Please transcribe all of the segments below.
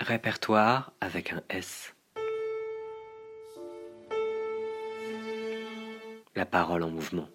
Répertoire avec un S. La parole en mouvement.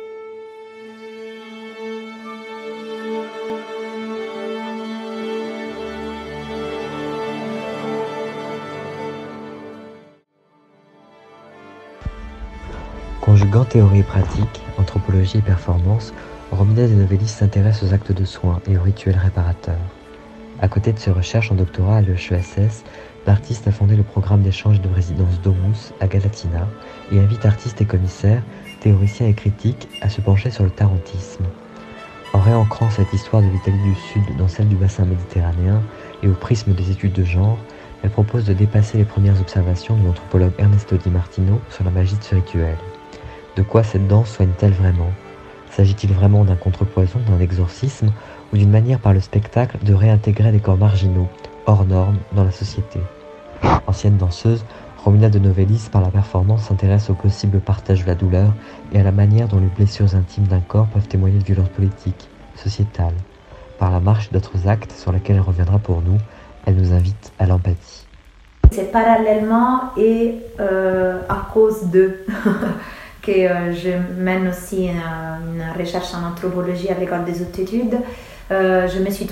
Conjuguant théorie et pratique, anthropologie et performance, Romina De Novellis s'intéresse aux actes de soins et aux rituels réparateurs. À côté de ses recherches en doctorat à l'EHESS, l'artiste a fondé le programme d'échange de résidence Domus à Galatina et invite artistes et commissaires, théoriciens et critiques à se pencher sur le tarantisme. En réancrant cette histoire de l'Italie du Sud dans celle du bassin méditerranéen et au prisme des études de genre, elle propose de dépasser les premières observations de l'anthropologue Ernesto Di Martino sur la magie de ce rituel. De quoi cette danse soigne-t-elle vraiment ? S'agit-il vraiment d'un contrepoison, d'un exorcisme, ou d'une manière par le spectacle de réintégrer des corps marginaux, hors normes, dans la société ? Ancienne danseuse, Romina De Novellis, par la performance, s'intéresse au possible partage de la douleur et à la manière dont les blessures intimes d'un corps peuvent témoigner de violences politiques, sociétales. Par la marche d'autres actes sur lesquels elle reviendra pour nous, elle nous invite à l'empathie. C'est parallèlement et à cause de que je mène aussi une recherche en anthropologie à l'école des hautes études. J'ai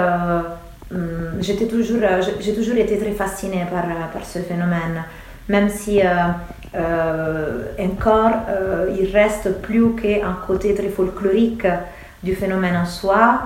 toujours été très fascinée par ce phénomène, même si encore il reste plus qu'un côté très folklorique du phénomène en soi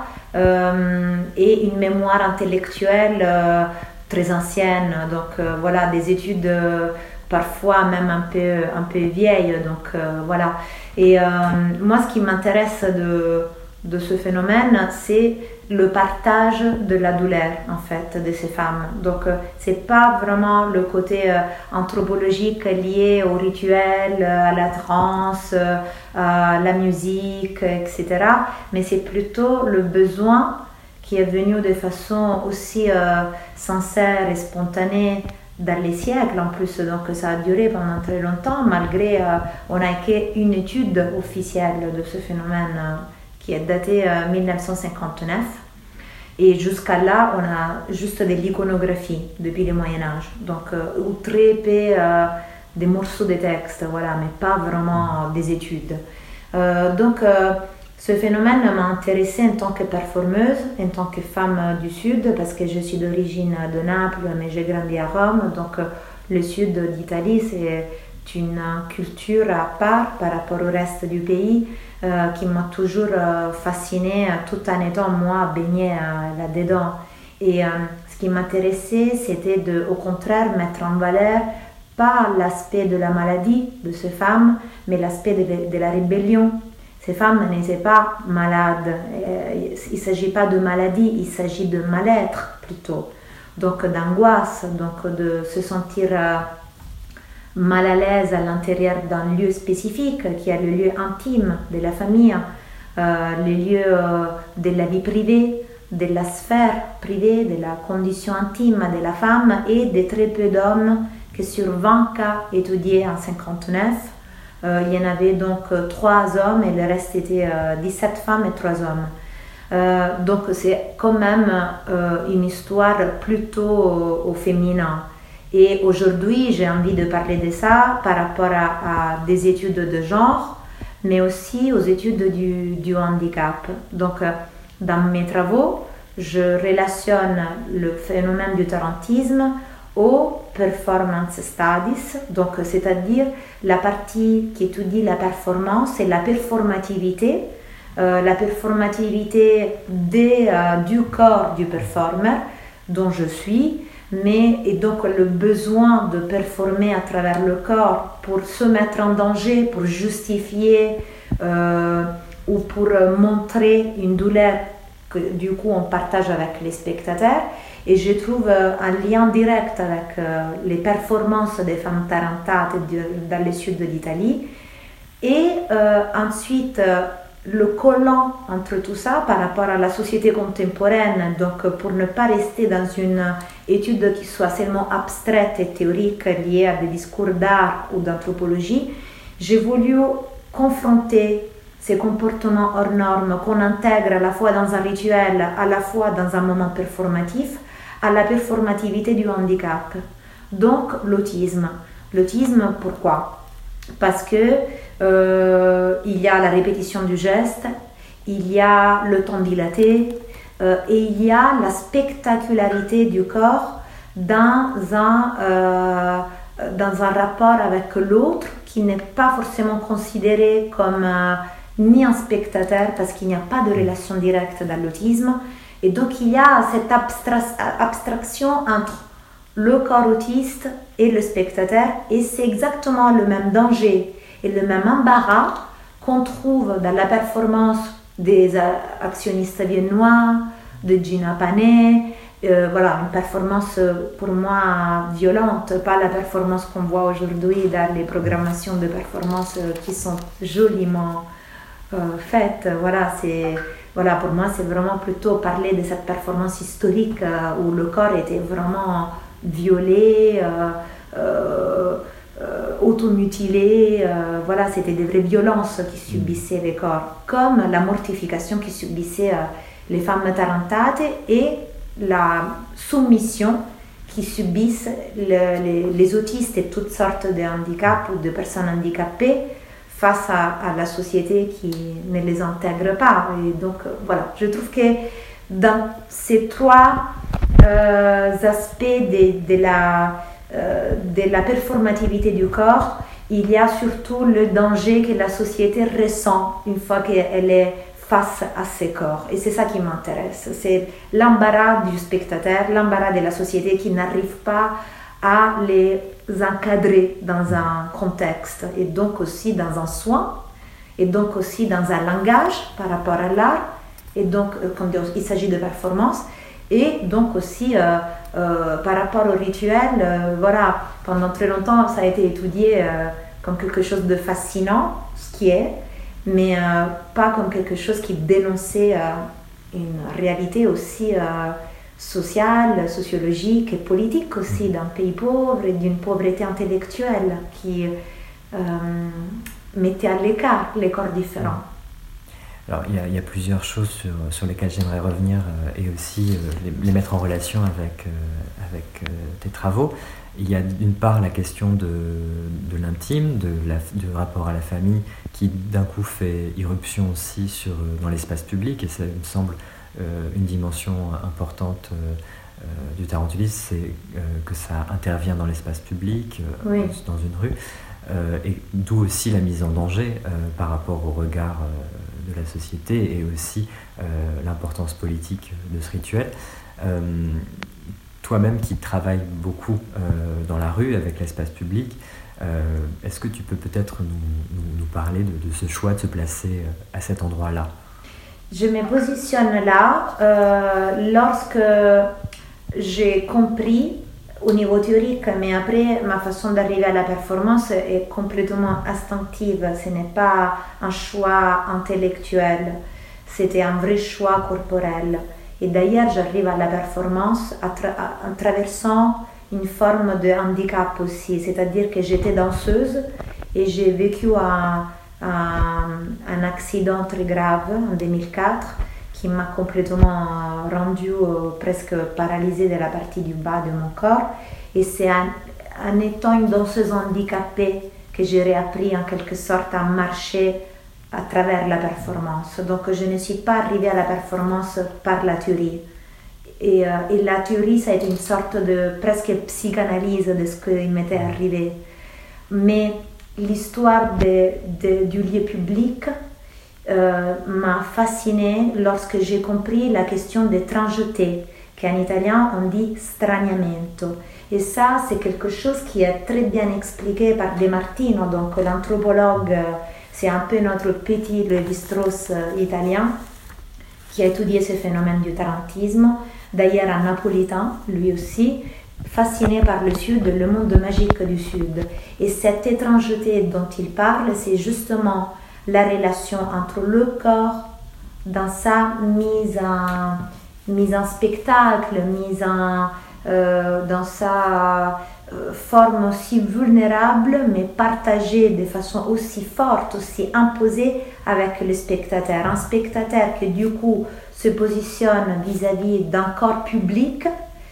et une mémoire intellectuelle très ancienne. Donc voilà, des études parfois même un peu vieilles. Donc voilà. Et moi, ce qui m'intéresse de ce phénomène, c'est le partage de la douleur en fait de ces femmes. Donc c'est pas vraiment le côté anthropologique lié au rituel, à la transe, à la musique, etc. Mais c'est plutôt le besoin qui est venu de façon aussi sincère et spontanée dans les siècles en plus. Donc ça a duré pendant très longtemps malgré on n'a qu'une étude officielle de ce phénomène qui est daté 1959, et jusqu'à là on a juste de l'iconographie depuis le Moyen-Âge, donc ou très peu des morceaux de texte, voilà, mais pas vraiment des études. Donc ce phénomène m'a intéressée en tant que performeuse, en tant que femme du Sud, parce que je suis d'origine de Naples, mais j'ai grandi à Rome, donc le Sud d'Italie c'est une culture à part par rapport au reste du pays qui m'a toujours fascinée tout en étant moi baignée là-dedans. Et ce qui m'intéressait, c'était au contraire mettre en valeur pas l'aspect de la maladie de ces femmes, mais l'aspect de la rébellion. Ces femmes n'étaient pas malades, il ne s'agit pas de maladie, il s'agit de mal-être plutôt, donc d'angoisse, donc de se sentir mal à l'aise à l'intérieur d'un lieu spécifique qui est le lieu intime de la famille, le lieu de la vie privée, de la sphère privée, de la condition intime de la femme, et de très peu d'hommes que sur 20 cas étudiés en 1959, il y en avait donc 3 hommes et le reste était 17 femmes et 3 hommes. Donc c'est quand même une histoire plutôt au féminin. Et aujourd'hui, j'ai envie de parler de ça par rapport à des études de genre, mais aussi aux études du handicap. Donc, dans mes travaux, je relationne le phénomène du tarantisme aux performance studies, donc c'est-à-dire la partie qui étudie la performance et la performativité du corps du performer dont je suis, et donc le besoin de performer à travers le corps pour se mettre en danger, pour justifier ou pour montrer une douleur que du coup on partage avec les spectateurs. Et je trouve un lien direct avec les performances des femmes tarantate dans le sud de l'Italie. Et ensuite, le collant entre tout ça par rapport à la société contemporaine, donc pour ne pas rester dans une étude qui soit seulement abstraite et théorique liée à des discours d'art ou d'anthropologie, j'ai voulu confronter ces comportements hors normes qu'on intègre à la fois dans un rituel, à la fois dans un moment performatif, à la performativité du handicap. Donc l'autisme. L'autisme, pourquoi? Parce que il y a la répétition du geste, il y a le temps dilaté et il y a la spectacularité du corps dans un rapport avec l'autre qui n'est pas forcément considéré comme ni un spectateur parce qu'il n'y a pas de relation directe dans l'autisme. Et donc il y a cette abstraction entre le corps autiste et le spectateur, et c'est exactement le même danger et le même embarras qu'on trouve dans la performance des actionnistes viennois, de Gina Panet. Voilà, une performance pour moi violente, pas la performance qu'on voit aujourd'hui dans les programmations de performance qui sont joliment faites. Voilà, pour moi, c'est vraiment plutôt parler de cette performance historique où le corps était vraiment violé, automutilé. Voilà, c'était des vraies violences qui subissaient les corps, comme la mortification qui subissaient les femmes tarantate et la soumission qui subissent les autistes et toutes sortes de handicaps ou de personnes handicapées face à la société qui ne les intègre pas. Et donc voilà, je trouve que dans ces trois aspects de la performativité du corps, il y a surtout le danger que la société ressent une fois qu'elle est face à ses corps. Et c'est ça qui m'intéresse. C'est l'embarras du spectateur, l'embarras de la société qui n'arrive pas à les encadrer dans un contexte et donc aussi dans un soin et donc aussi dans un langage par rapport à l'art et donc quand il s'agit de performance et donc aussi par rapport au rituel. Voilà, pendant très longtemps ça a été étudié comme quelque chose de fascinant, ce qui est, mais pas comme quelque chose qui dénonçait une réalité aussi sociale, sociologique et politique aussi d'un pays pauvre et d'une pauvreté intellectuelle qui mettait à l'écart les corps différents. Alors il y a plusieurs choses sur lesquelles j'aimerais revenir et aussi les mettre en relation avec tes travaux. Il y a d'une part la question de l'intime, du rapport à la famille qui d'un coup fait irruption aussi dans l'espace public, et ça me semble une dimension importante du tarantulisme, c'est que ça intervient dans l'espace public, oui, dans une rue, et d'où aussi la mise en danger par rapport au regard de la société et aussi l'importance politique de ce rituel. Toi-même qui travailles beaucoup dans la rue avec l'espace public, est-ce que tu peux peut-être nous parler de ce choix de se placer à cet endroit-là? Je me positionne là lorsque j'ai compris au niveau théorique, mais après ma façon d'arriver à la performance est complètement instinctive. Ce n'est pas un choix intellectuel, c'était un vrai choix corporel. Et d'ailleurs, j'arrive à la performance en traversant une forme de handicap aussi, c'est-à-dire que j'étais danseuse et j'ai vécu un accident très grave en 2004 qui m'a complètement rendue presque paralysée de la partie du bas de mon corps. Et c'est en étant une danseuse handicapée que j'ai réappris en quelque sorte à marcher à travers la performance. Donc je ne suis pas arrivée à la performance par la théorie. Et la théorie, ça a été une sorte de presque psychanalyse de ce qui m'était arrivé. Mais l'histoire du lieu public m'a fascinée lorsque j'ai compris la question d'étrangeté, qu'en italien on dit straniamento. Et ça, c'est quelque chose qui est très bien expliqué par De Martino, donc l'anthropologue, c'est un peu notre petit Lévi-Strauss italien, qui a étudié ce phénomène du tarantisme, d'ailleurs un napolitain, lui aussi, fasciné par le Sud, le monde magique du Sud. Et cette étrangeté dont il parle, c'est justement la relation entre le corps dans sa mise en spectacle, dans sa forme aussi vulnérable, mais partagée de façon aussi forte, aussi imposée avec le spectateur. Un spectateur qui du coup se positionne vis-à-vis d'un corps public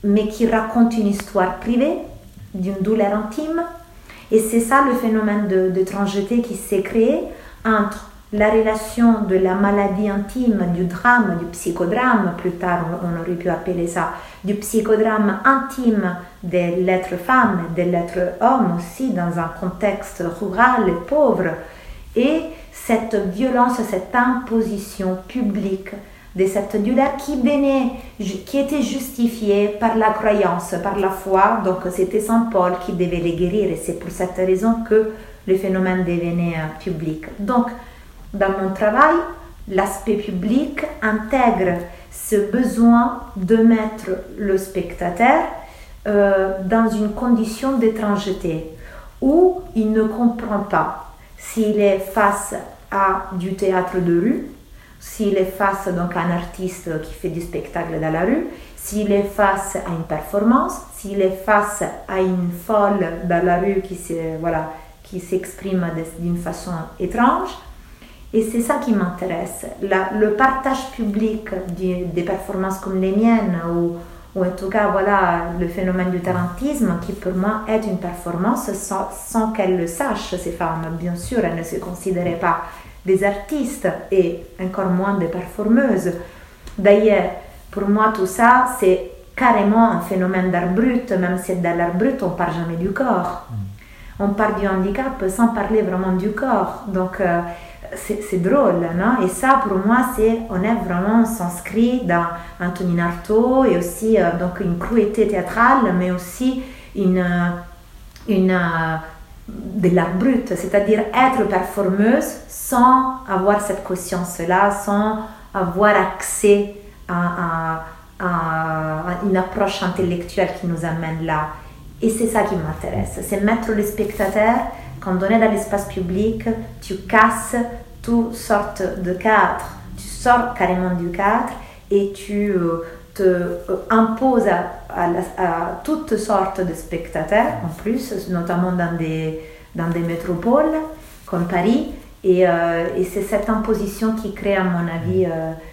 mais qui raconte une histoire privée, d'une douleur intime. Et c'est ça le phénomène d'étrangeté qui s'est créé entre la relation de la maladie intime, du drame, du psychodrame, plus tard on aurait pu appeler ça, du psychodrame intime de l'être femme, de l'être homme aussi dans un contexte rural et pauvre, et cette violence, cette imposition publique de cette douleur qui était justifiée par la croyance, par la foi. Donc c'était Saint Paul qui devait les guérir et c'est pour cette raison que le phénomène devenait public. Donc dans mon travail, l'aspect public intègre ce besoin de mettre le spectateur dans une condition d'étrangeté où il ne comprend pas s'il est face à du théâtre de rue, s'il est face donc, à un artiste qui fait du spectacle dans la rue, s'il est face à une performance, s'il est face à une folle dans la rue qui s'exprime d'une façon étrange. Et c'est ça qui m'intéresse. Le partage public des performances comme les miennes, ou en tout cas le phénomène du tarantisme, qui pour moi est une performance sans qu'elles le sachent, ces femmes. Bien sûr, elles ne se considéraient pas des artistes et encore moins des performeuses. D'ailleurs, pour moi, tout ça, c'est carrément un phénomène d'art brut, même si dans l'art brut, on ne parle jamais du corps. On parle du handicap sans parler vraiment du corps. Donc, c'est drôle, non? Et ça, pour moi, on s'inscrit dans Antonin Artaud et aussi donc une cruauté théâtrale, mais aussi de l'art brut, c'est-à-dire être performeuse sans avoir cette conscience-là, sans avoir accès à une approche intellectuelle qui nous amène là. Et c'est ça qui m'intéresse, c'est mettre le spectateur, quand on est dans l'espace public, tu casses toutes sortes de cadres, tu sors carrément du cadre et tu te imposes à toutes sortes de spectateurs, en plus, notamment dans des métropoles comme Paris. Et c'est cette imposition qui crée, à mon avis,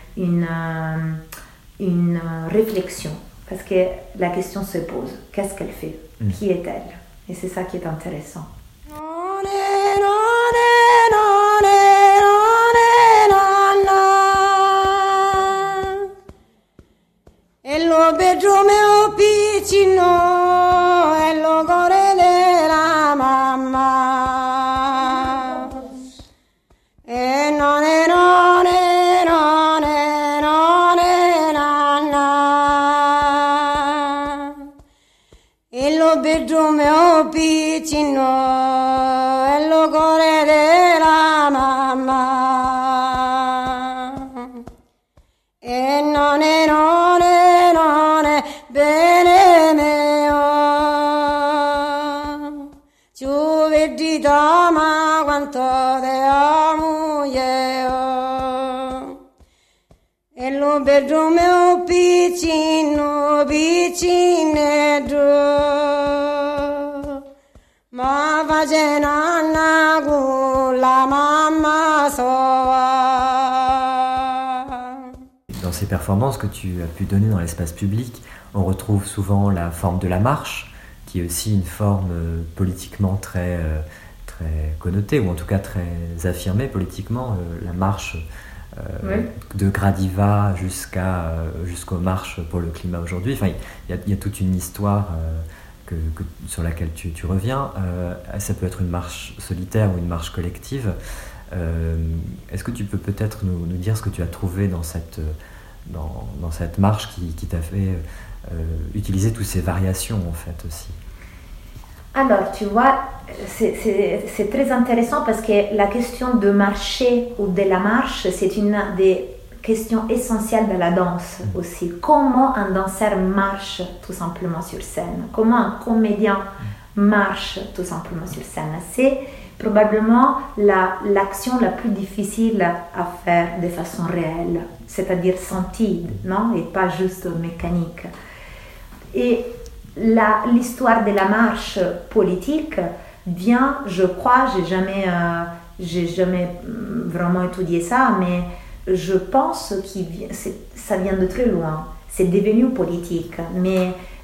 une réflexion. Parce que la question se pose, qu'est-ce qu'elle fait? Qui est-elle? Et c'est ça qui est intéressant. E lo bedroom piccino, e lo cuore della mamma. E non è nanna. E lo bedroom piccino, e lo cuore della mamma. E non è bene mio, ci vedi ma quanto te amo io. E lo vedo mio piccino, piccinetto, ma face nanna con la mamma sua. Dans ces performances que tu as pu donner dans l'espace public, on retrouve souvent la forme de la marche, qui est aussi une forme politiquement très connotée, ou en tout cas très affirmée politiquement. La marche de Gradiva jusqu'aux marches pour le climat aujourd'hui. Enfin, il y a toute une histoire sur laquelle tu reviens. Ça peut être une marche solitaire ou une marche collective. Est-ce que tu peux peut-être nous dire ce que tu as trouvé dans cette marche qui t'a fait utiliser toutes ces variations en fait aussi? Alors, tu vois, c'est très intéressant parce que la question de marcher ou de la marche, c'est une des questions essentielles de la danse aussi. Comment un danseur marche tout simplement sur scène? Comment un comédien marche tout simplement sur scène? C'est probablement l'action la plus difficile à faire de façon réelle, c'est-à-dire sentie, non? Et pas juste mécanique. Et l'histoire de la marche politique vient, je crois, j'ai jamais vraiment étudié ça, mais je pense que ça vient de très loin. C'est devenu politique, mais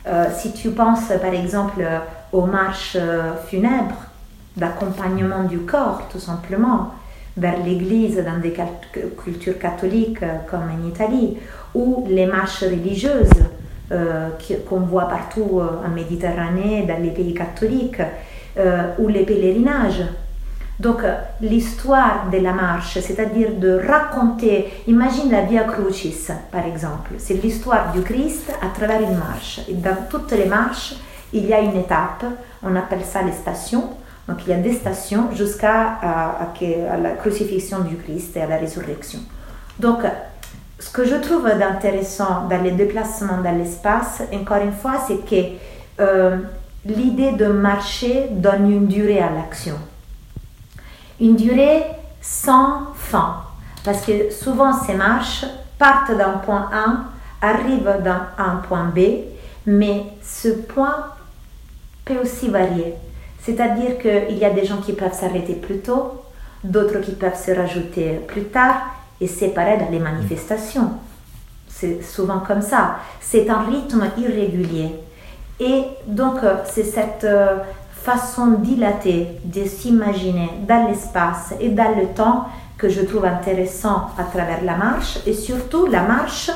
Si tu penses par exemple aux marches funèbres, d'accompagnement du corps tout simplement, vers l'église dans des cultures catholiques comme en Italie, ou les marches religieuses qu'on voit partout en Méditerranée, dans les pays catholiques, ou les pèlerinages. Donc l'histoire de la marche, c'est-à-dire de raconter, imagine la Via Crucis par exemple, c'est l'histoire du Christ à travers une marche. Et dans toutes les marches, il y a une étape, on appelle ça les stations. Donc il y a des stations jusqu'à la crucifixion du Christ et à la résurrection. Donc ce que je trouve d'intéressant dans les déplacements dans l'espace, encore une fois, c'est que l'idée de marcher donne une durée à l'action. Une durée sans fin. Parce que souvent ces marches partent d'un point A, arrivent dans un point B, mais ce point peut aussi varier. C'est-à-dire qu'il y a des gens qui peuvent s'arrêter plus tôt, d'autres qui peuvent se rajouter plus tard, et c'est pareil dans les manifestations. C'est souvent comme ça. C'est un rythme irrégulier. Et donc, c'est cette façon dilatée de s'imaginer dans l'espace et dans le temps que je trouve intéressant à travers la marche. Et surtout, la marche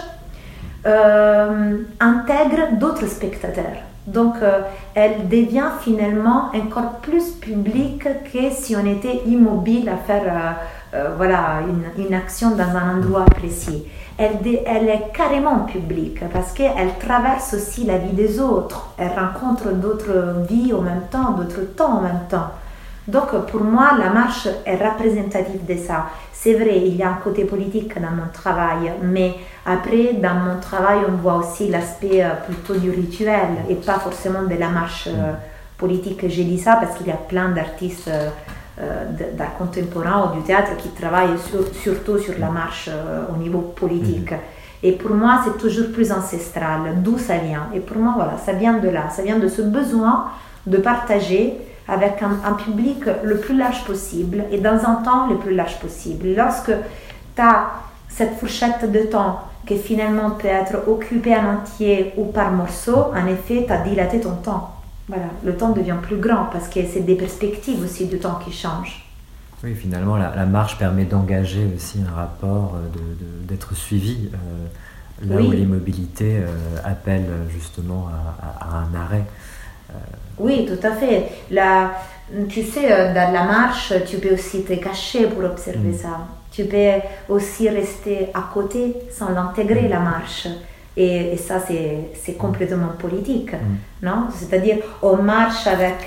intègre d'autres spectateurs. Donc, elle devient finalement encore plus publique que si on était immobile à faire une action dans un endroit précis. Elle est carrément publique parce qu'elle traverse aussi la vie des autres. Elle rencontre d'autres vies en même temps, d'autres temps en même temps. Donc, pour moi, la marche est représentative de ça. C'est vrai, il y a un côté politique dans mon travail, mais après, dans mon travail, on voit aussi l'aspect plutôt du rituel et pas forcément de la marche politique. J'ai dit ça parce qu'il y a plein d'artistes d'art contemporain ou du théâtre qui travaillent surtout sur la marche au niveau politique. Et pour moi, c'est toujours plus ancestral, d'où ça vient. Et pour moi, voilà, ça vient de là, ça vient de ce besoin de partager avec un public le plus large possible et dans un temps le plus large possible. Lorsque tu as cette fourchette de temps qui finalement peut être occupée en entier ou par morceaux, en effet, tu as dilaté ton temps. Voilà, le temps devient plus grand parce que c'est des perspectives aussi du temps qui changent. Oui, finalement, la marche permet d'engager aussi un rapport, d'être suivi, là où l'immobilité appelle justement à un arrêt. Oui, tout à fait. Tu sais, dans la marche, tu peux aussi te cacher pour observer ça. Tu peux aussi rester à côté sans l'intégrer, la marche. Et ça, c'est complètement politique, non? C'est-à-dire, on marche avec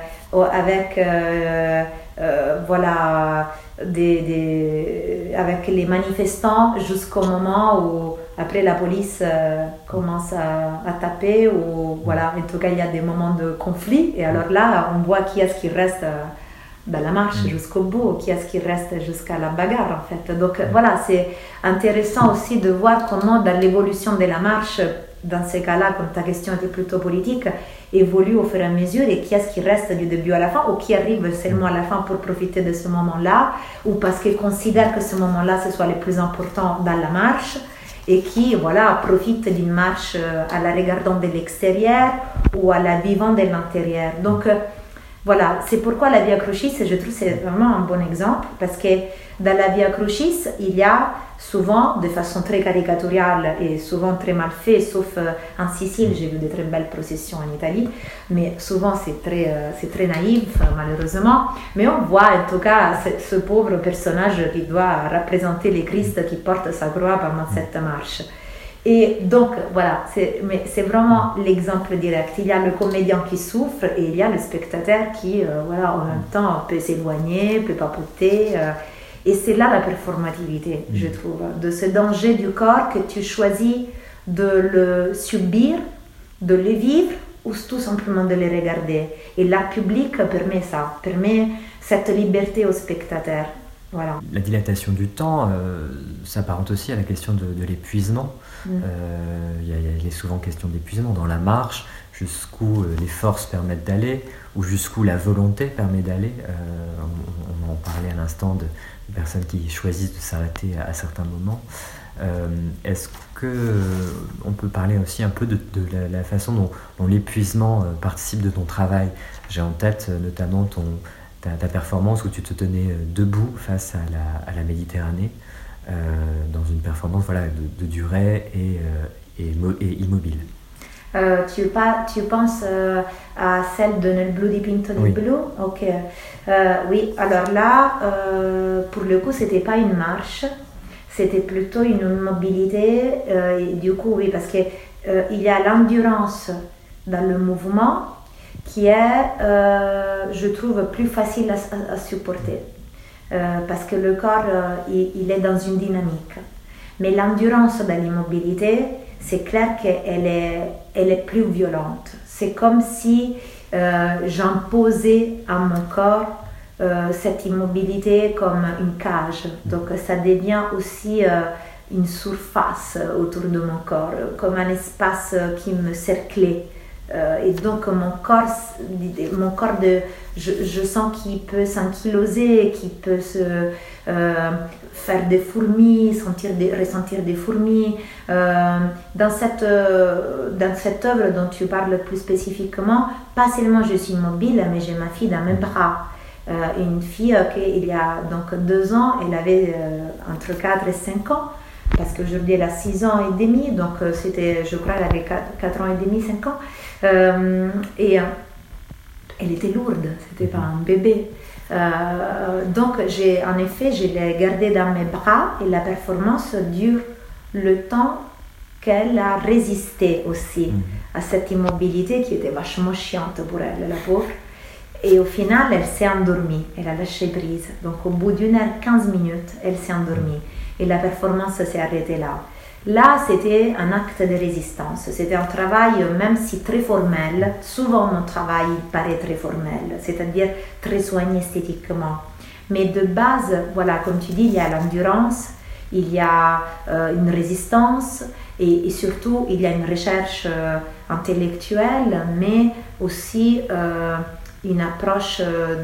les manifestants jusqu'au moment où après la police commence à taper ou voilà, en tout cas il y a des moments de conflit et alors là on voit qui est-ce qui reste dans la marche jusqu'au bout, qui est-ce qui reste jusqu'à la bagarre en fait. Donc voilà, c'est intéressant aussi de voir comment dans l'évolution de la marche, dans ces cas-là, comme ta question était plutôt politique, évolue au fur et à mesure et qui est-ce qui reste du début à la fin ou qui arrive seulement à la fin pour profiter de ce moment-là ou parce qu'il considère que ce moment-là ce soit le plus important dans la marche et qui voilà, profite d'une marche à la regardant de l'extérieur ou à la vivant de l'intérieur. Donc voilà, c'est pourquoi la Via Crucis, je trouve c'est vraiment un bon exemple parce que dans la Via Crucis, il y a souvent, de façon très caricaturale et souvent très mal fait, sauf en Sicile, j'ai vu de très belles processions en Italie, mais souvent c'est très naïf, malheureusement. Mais on voit en tout cas ce pauvre personnage qui doit représenter le Christ qui porte sa croix pendant cette marche. Et donc voilà, c'est vraiment l'exemple direct. Il y a le comédien qui souffre et il y a le spectateur qui, voilà, en même temps peut s'éloigner, peut papoter. Et c'est là la performativité, je trouve, de ce danger du corps que tu choisis de le subir, de le vivre ou tout simplement de le regarder. Et l'art public permet ça, permet cette liberté au spectateur. Voilà. La dilatation du temps s'apparente aussi à la question de l'épuisement. Il est souvent question d'épuisement dans la marche, jusqu'où les forces permettent d'aller, ou jusqu'où la volonté permet d'aller. On en parlait à l'instant de personnes qui choisissent de s'arrêter à certains moments. Est-ce qu'on peut parler aussi un peu de la façon dont l'épuisement participe de ton travail? J'ai en tête notamment ta performance où tu te tenais debout face à la Méditerranée, dans une performance de durée et immobile. Tu penses à celle de Nel blu dipinto di blu? Ok. Oui, alors là, pour le coup, c'était pas une marche, c'était plutôt une mobilité. Et du coup, oui, parce que il y a l'endurance dans le mouvement qui est, je trouve, plus facile à supporter. Parce que le corps, il est dans une dynamique. Mais l'endurance dans l'immobilité, c'est clair qu'elle est plus violente. C'est comme si j'imposais à mon corps cette immobilité comme une cage. Donc ça devient aussi une surface autour de mon corps, comme un espace qui me cerclait. Et donc mon corps je sens qu'il peut s'ankyloser, qu'il peut se faire des fourmis, ressentir des fourmis. Dans cette œuvre dont tu parles plus spécifiquement, pas seulement je suis mobile, mais j'ai ma fille dans mes bras. Une fille qui il y a donc 2 ans, elle avait entre 4 et 5 ans, parce qu'aujourd'hui elle a 6 ans et demi, donc c'était, je crois, elle avait 4 ans et demi, 5 ans. Et elle était lourde, c'était pas un bébé. Donc en effet, je l'ai gardée dans mes bras et la performance dure le temps qu'elle a résisté aussi à cette immobilité qui était vachement chiante pour elle, la pauvre. Et au final, elle s'est endormie, elle a lâché prise. Donc au bout d'1h15, elle s'est endormie et la performance s'est arrêtée là. Là, c'était un acte de résistance, c'était un travail, même si très formel. Souvent, mon travail paraît très formel, c'est-à-dire très soigné esthétiquement. Mais de base, voilà, comme tu dis, il y a l'endurance, il y a une résistance et surtout, il y a une recherche intellectuelle, mais aussi une approche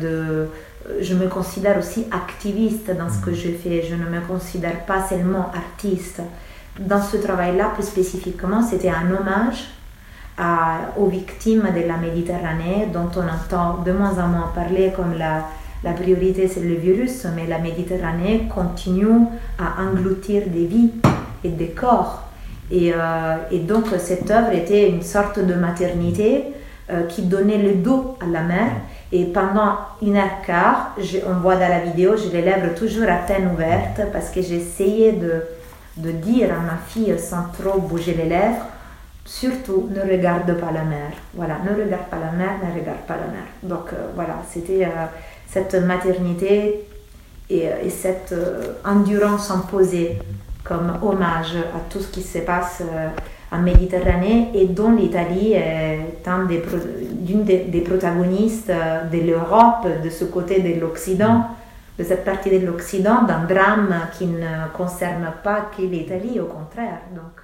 je me considère aussi activiste dans ce que je fais, je ne me considère pas seulement artiste. Dans ce travail-là, plus spécifiquement, c'était un hommage aux victimes de la Méditerranée, dont on entend de moins en moins parler comme la priorité c'est le virus, mais la Méditerranée continue à engloutir des vies et des corps. Et donc cette œuvre était une sorte de maternité qui donnait le dos à la mer. Et pendant 1h15, on voit dans la vidéo, j'ai les lèvres toujours à peine ouvertes parce que j'essayais de dire à ma fille sans trop bouger les lèvres, surtout ne regarde pas la mer. Voilà, ne regarde pas la mer, ne regarde pas la mer. Donc voilà, c'était cette maternité et cette endurance imposée comme hommage à tout ce qui se passe en Méditerranée et dont l'Italie est l'une des protagonistes de l'Europe, de ce côté de l'Occident, de cette partie de l'Occident, d'un drame qui ne concerne pas que l'Italie, au contraire. Donc,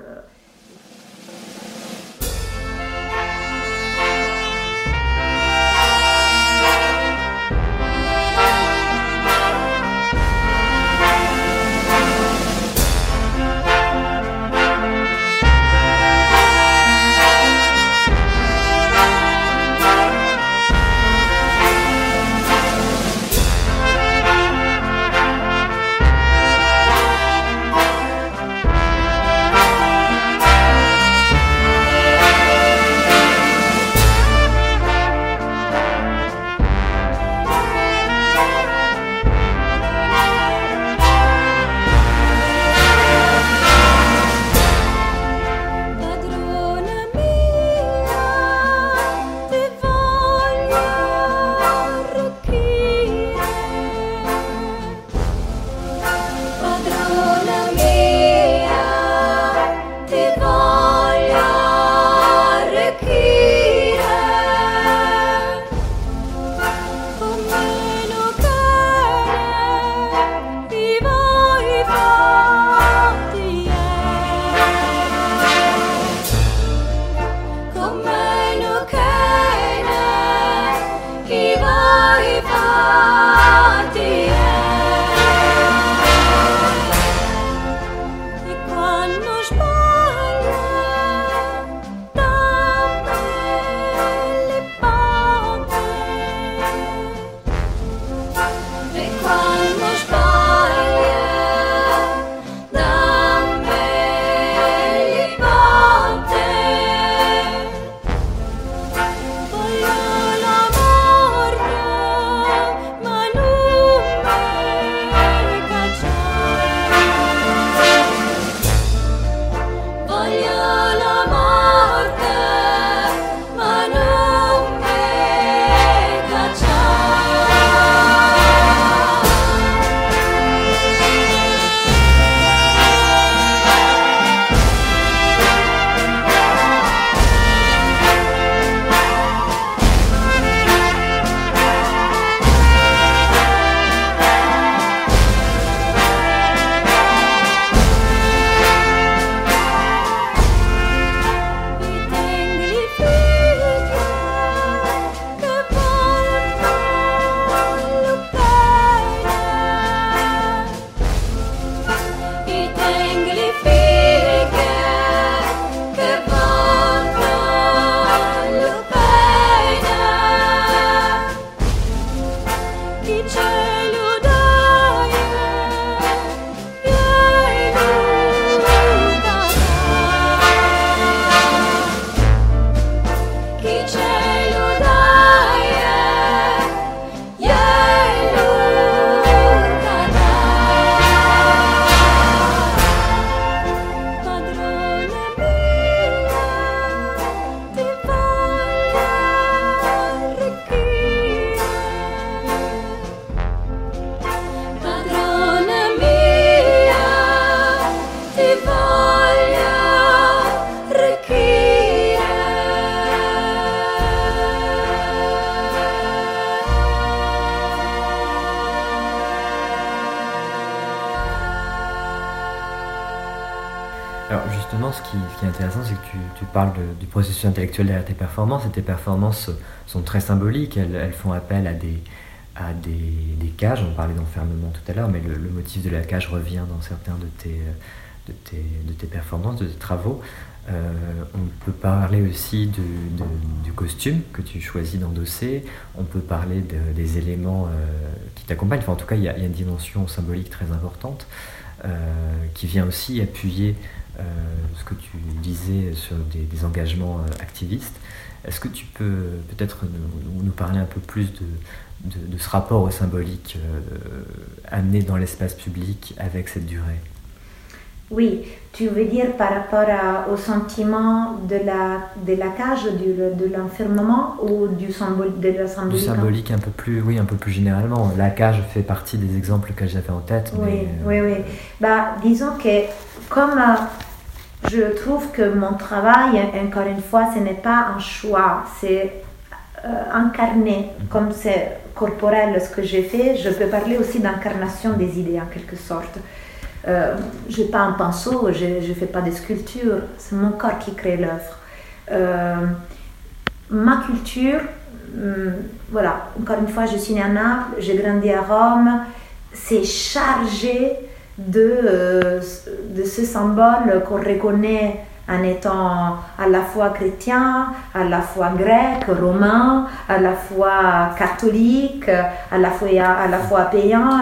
ce qui est intéressant, c'est que tu parles du processus intellectuel derrière tes performances, et tes performances sont très symboliques, elles font appel à des cages. On parlait d'enfermement tout à l'heure, mais le motif de la cage revient dans certains de tes performances, de tes travaux. On peut parler aussi du costume que tu choisis d'endosser, on peut parler des éléments qui t'accompagnent, enfin, en tout cas il y a une dimension symbolique très importante qui vient aussi appuyer ce que tu disais sur des engagements activistes. Est-ce que tu peux peut-être nous parler un peu plus de ce rapport au symbolique amené dans l'espace public avec cette durée? Oui, tu veux dire par rapport au sentiment de la cage, de l'enfermement ou de la symbolique? Du symbolique un peu plus généralement. La cage fait partie des exemples que j'avais en tête. Oui. Disons que comme je trouve que mon travail, encore une fois, ce n'est pas un choix, c'est incarné, comme c'est corporel ce que j'ai fait, je peux parler aussi d'incarnation des idées en quelque sorte. Je n'ai pas un pinceau, je ne fais pas de sculpture, c'est mon corps qui crée l'œuvre. Ma culture, voilà, encore une fois, je suis née à Naples, j'ai grandi à Rome, c'est chargé de ce symbole qu'on reconnaît en étant à la fois chrétien, à la fois grec, romain, à la fois catholique, à la fois païen,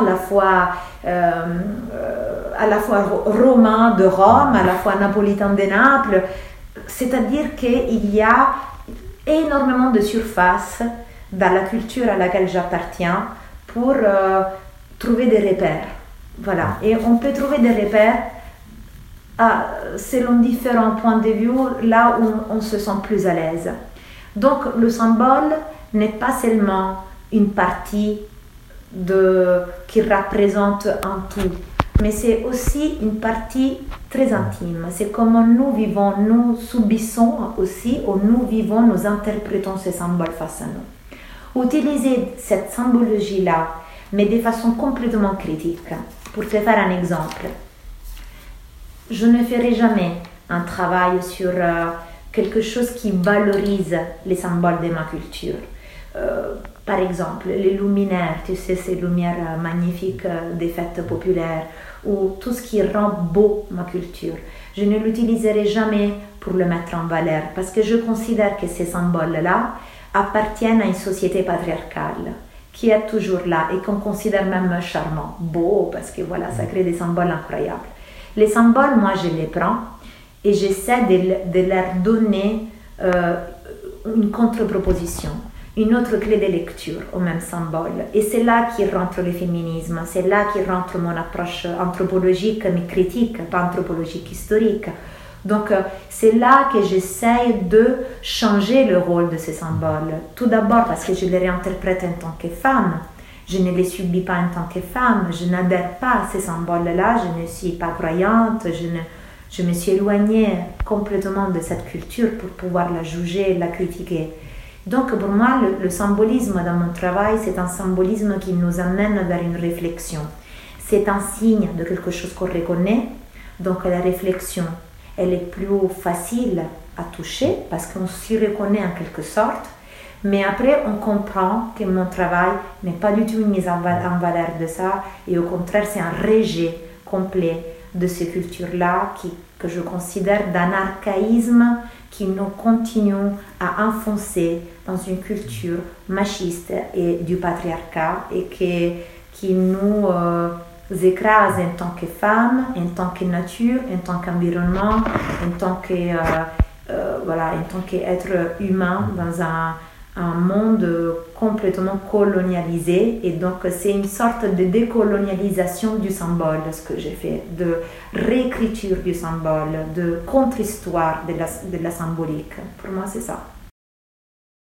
à la fois romain de Rome, à la fois napolitain de Naples. C'est-à-dire qu'il y a énormément de surface dans la culture à laquelle j'appartiens pour trouver des repères. Voilà. Et on peut trouver des repères selon différents points de vue, là où on se sent plus à l'aise. Donc le symbole n'est pas seulement une partie qui représente un tout, mais c'est aussi une partie très intime. C'est comment nous vivons, nous subissons aussi, ou nous vivons, nous interprétons ces symboles face à nous. Utiliser cette symbologie-là, mais de façon complètement critique. Pour te faire un exemple, je ne ferai jamais un travail sur quelque chose qui valorise les symboles de ma culture. Par exemple, les luminaires, tu sais, ces lumières magnifiques des fêtes populaires, ou tout ce qui rend beau ma culture. Je ne l'utiliserai jamais pour le mettre en valeur, parce que je considère que ces symboles-là appartiennent à une société patriarcale, qui est toujours là et qu'on considère même charmant, beau, parce que voilà, ça crée des symboles incroyables. Les symboles, moi, je les prends et j'essaie de leur donner une contre-proposition, une autre clé de lecture au même symbole. Et c'est là qui rentre le féminisme, c'est là qui rentre mon approche anthropologique, mais critique, pas anthropologique historique. Donc, c'est là que j'essaie de changer le rôle de ces symboles. Tout d'abord parce que je les réinterprète en tant que femme. Je ne les subis pas en tant que femme. Je n'adhère pas à ces symboles-là. Je ne suis pas croyante. Je me suis éloignée complètement de cette culture pour pouvoir la juger, la critiquer. Donc, pour moi, le symbolisme dans mon travail, c'est un symbolisme qui nous amène vers une réflexion. C'est un signe de quelque chose qu'on reconnaît. Donc, la réflexion, elle est plus facile à toucher parce qu'on s'y reconnaît en quelque sorte, mais après on comprend que mon travail n'est pas du tout une mise en valeur de ça, et au contraire c'est un rejet complet de ces cultures-là que je considère d'un archaïsme qui nous continue à enfoncer dans une culture machiste et du patriarcat, et qui nous écrase en tant que femme, en tant que nature, en tant qu'environnement, en tant qu'être humain dans un monde complètement colonialisé. Et donc c'est une sorte de décolonialisation du symbole, ce que j'ai fait, de réécriture du symbole, de contre-histoire de la symbolique. Pour moi c'est ça.